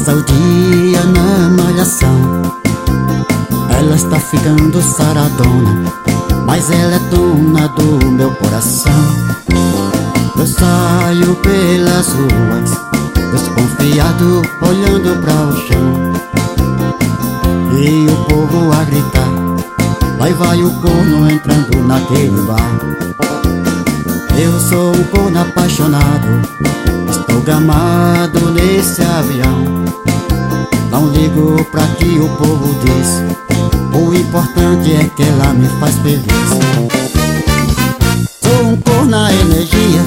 Passa o dia na malhação, ela está ficando saradona, mas ela é dona do meu coração. Eu saio pelas ruas, desconfiado, olhando pra o chão, e o povo a gritar: vai, vai o corno entrando naquele bar. Eu sou um corno apaixonado, estou gamado nesse avião. Não ligo pra que o povo diz, o importante é que ela me faz feliz. Sou um corno na energia,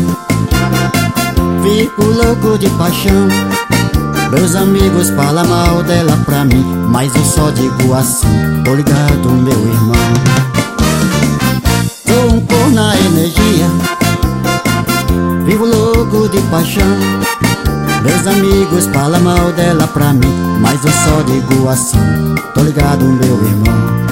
fico louco de paixão. Meus amigos falam mal dela pra mim, mas eu só digo assim: tô ligado, meu irmão. Sou um corno na energia, vivo louco de paixão. Meus amigos falam mal dela pra mim, mas eu só digo assim: tô ligado, meu irmão.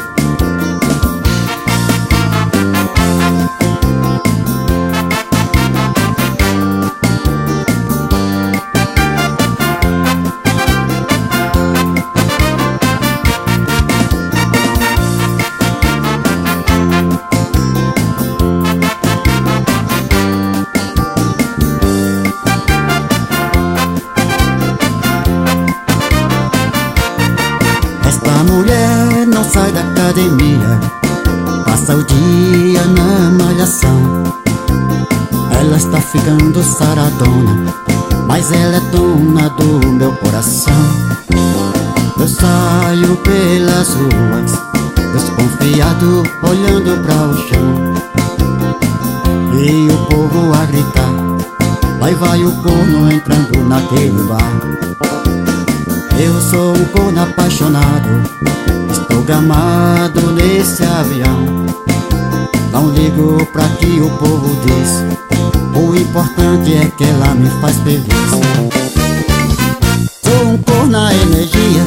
Esta mulher não sai da academia, passa o dia na malhação. Ela está ficando saradona, mas ela é dona do meu coração. Eu saio pelas ruas, desconfiado, olhando pra o chão, e o povo a gritar: vai, vai o corno entrando naquele bar. Eu sou um corno apaixonado, estou gamado nesse avião. Não ligo pra que o povo diz, o importante é que ela me faz feliz. Sou um corno na energia,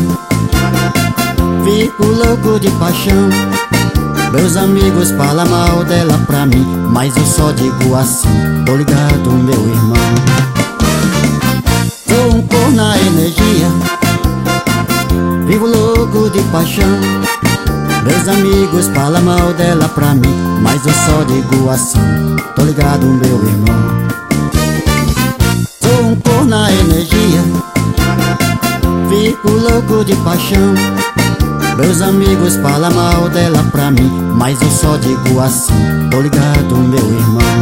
fico louco de paixão. Meus amigos falam mal dela pra mim, mas eu só digo assim: tô ligado, meu irmão. Sou um corno na energia, vivo louco de paixão. Meus amigos falam mal dela pra mim, mas eu só digo assim: tô ligado, meu irmão. Sou um corno na energia, fico louco de paixão. Meus amigos falam mal dela pra mim, mas eu só digo assim: tô ligado, meu irmão.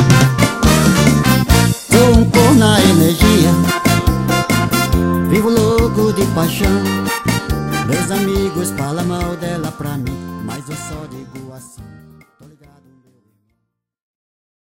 Sou um corno na energia, vivo louco de paixão. Meus amigos falam mal dela pra mim, mas eu só digo assim.